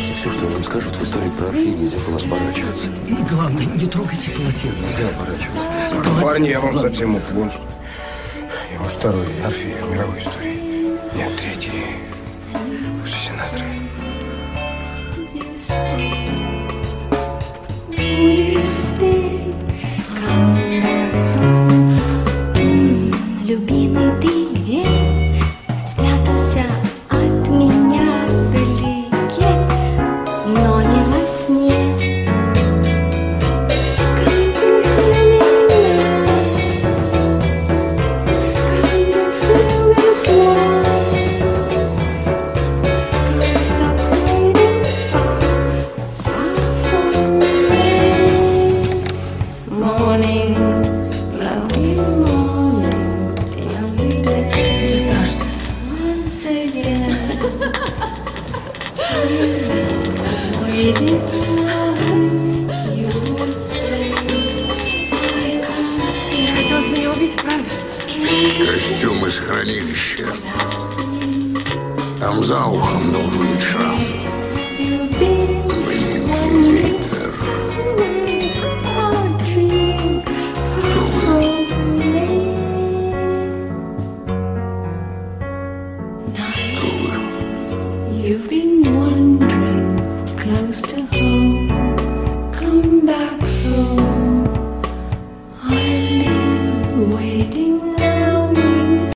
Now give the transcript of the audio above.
Слушайте, все, что вам скажут, в истории про Орфея нельзя было оборачиваться. И главное, не трогайте полотенце. Нельзя оборачиваться. Парни, я вам совсем муфлон, что ли? Я, может, второй Орфей в мировой истории. Нет, третий. Выше Синатры. Любимый, ты где? Спрятался от меня вдалеке, но не во сне. Come to hear me now. Come to feel this love. Can't stop waiting far, far away. Mornings, lonely mornings, lonely days. Страшно. Once again, waiting around, you would say, I can't Тебе хотелось меня убить, правда? Костюм из хранилища. Там за ухом должен быть шрам.